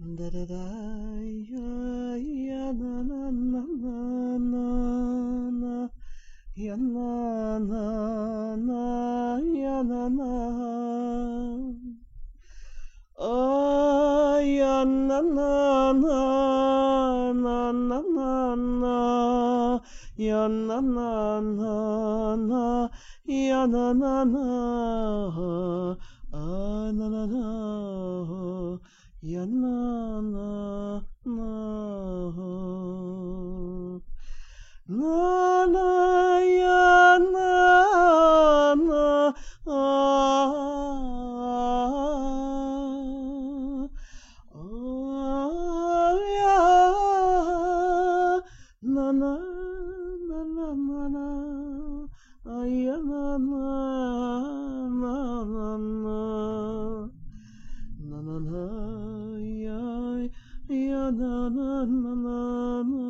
da da da ya ya na na na na na ya na na na ya na na ya na na na na na na na ya na na na na ya na na na na na na ya na na na na na ya na na ya na na na na na na ya na na na na na na na na ya ya na na na na